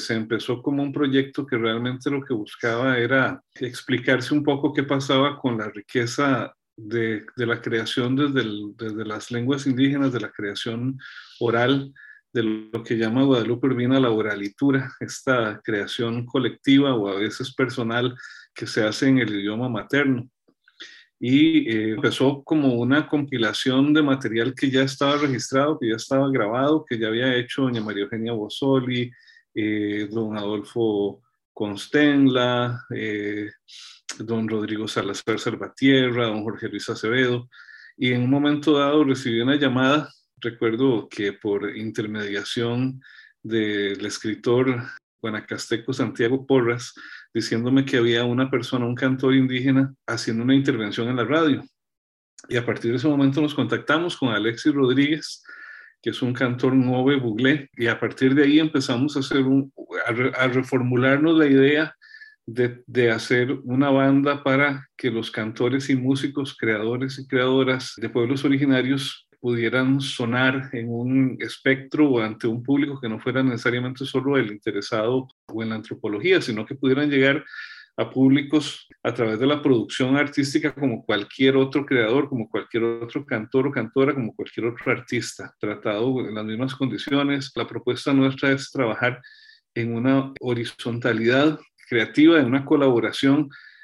se empezó como un proyecto que realmente lo que buscaba era explicarse un poco qué pasaba con la riqueza de la creación desde las lenguas indígenas, de la creación oral, de lo que llama Guadalupe Urbina la oralitura, esta creación colectiva o a veces personal que se hace en el idioma materno. Y empezó como una compilación de material que ya estaba registrado, que ya estaba grabado, que ya había hecho doña María Eugenia Bozzoli, don Adolfo Constenla, don Rodrigo Salazar Salvatierra, don Jorge Luis Acevedo. Y en un momento dado recibí una llamada, recuerdo que por intermediación del escritor guanacasteco Santiago Porras, diciéndome que había una persona, un cantor indígena, haciendo una intervención en la radio. Y a partir de ese momento nos contactamos con Alexis Rodríguez, que es un cantor Nove Buglé, y a partir de ahí empezamos a hacer a reformularnos la idea de hacer una banda para que los cantores y músicos, creadores y creadoras de pueblos originarios pudieran sonar en un espectro o ante un público que no fuera necesariamente solo el interesado o en la antropología, sino que pudieran llegar a públicos a través de la producción artística como cualquier otro creador, como cualquier otro cantor o cantora, como cualquier otro artista, tratado en las mismas condiciones. La propuesta nuestra es trabajar en una horizontalidad creativa, en una colaboración